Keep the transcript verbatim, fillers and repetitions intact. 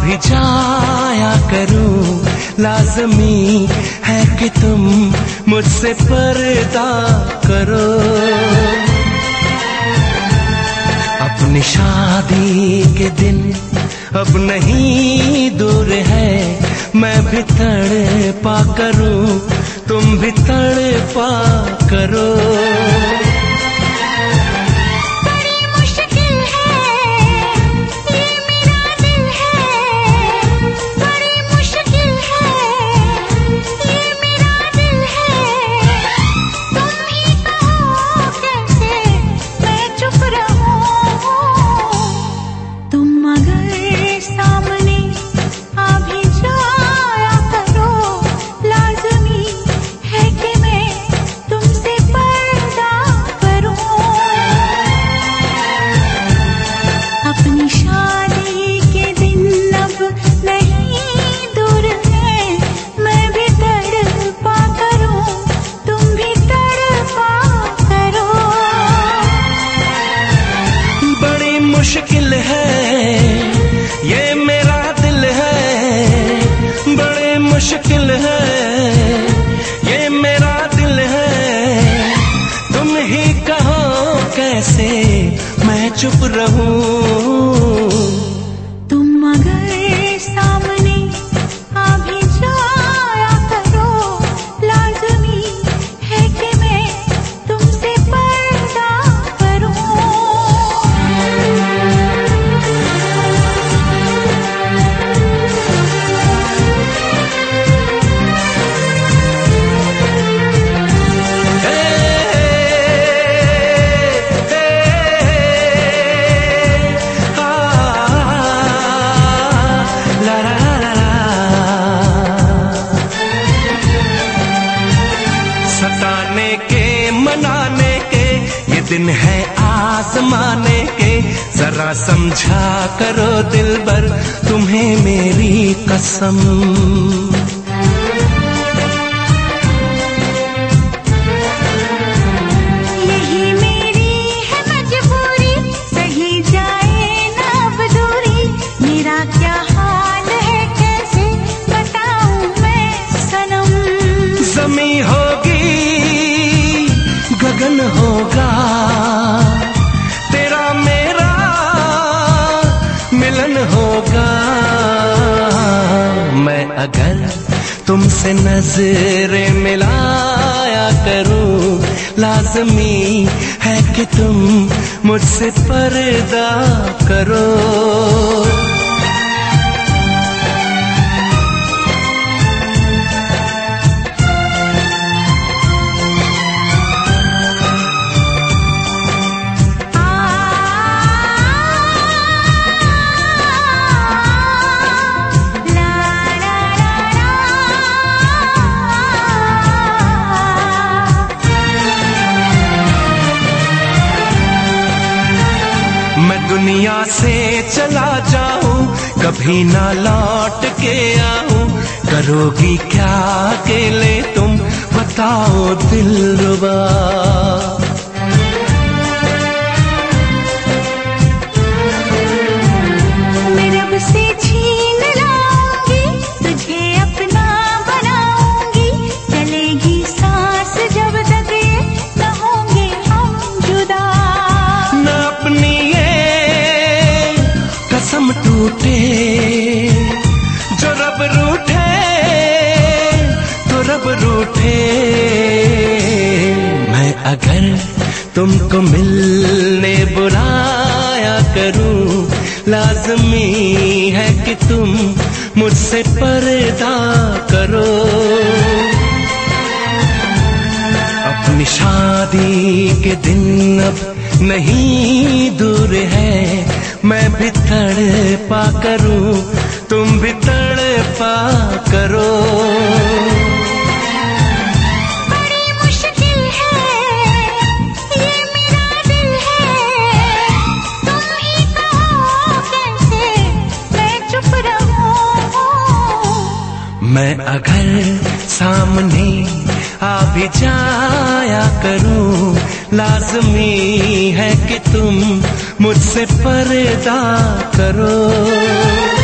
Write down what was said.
भी जाया करूं, लाज़मी है कि तुम मुझसे पर्दा करो। अपनी शादी के दिन अब नहीं दूर है, मैं भी तड़पा करूं, तुम भी तड़पा करो। मुश्किल है ये मेरा दिल है, बड़े मुश्किल है ये मेरा दिल है। तुम ही कहो कैसे मैं चुप रहूं। तुम अगर सामने आ भी जाया करो, लाज़मी है कि मैं तुमसे पर्दा करूं। सताने के मनाने के ये दिन है आजमाने के, जरा समझा करो दिलबर तुम्हें मेरी कसम। यही मेरी है मजबूरी, सही जाए ना अब दूरी, मेरा क्या हाल है कैसे बताऊं मैं सनम। ज़मीं होगी गगन होगा, तेरा मेरा मिलन होगा। मैं अगर तुमसे नजरें मिलाया करूं, लाज़मी है कि तुम मुझसे पर्दा करो। मैं दुनिया से चला जाऊं, कभी ना लौट के आऊं, करोगी क्या अकेले तुम बताओ दिलरुबा। मैं रब से छीन लाऊंगी, तुझे अपना बनाऊंगी, चलेगी सांस जब तक ये न होंगे हम जुदा। न अपनी कसम टूटे, जो रब रूठे तो रब रूठे। मैं अगर तुमको मिलने बुलाया करूं, लाज़मी है कि तुम मुझसे पर्दा करो। अपनी शादी के दिन अब नहीं दूर है, मैं भी तड़पा करूं, तुम भी तड़पा करो। बड़ी मुश्किल है ये मेरा दिल है, तुम ही कहो कैसे मैं चुप रहूं। मैं अगर सामने आ भी जाया करूं, लाज़मी है कि तुम मुझसे पर्दा करो।